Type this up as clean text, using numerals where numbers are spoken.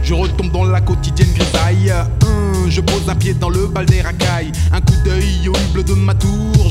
Je retombe dans la quotidienne grisaille. Je pose un pied dans le bal des racailles. Un coup d'œil au huble de ma tour.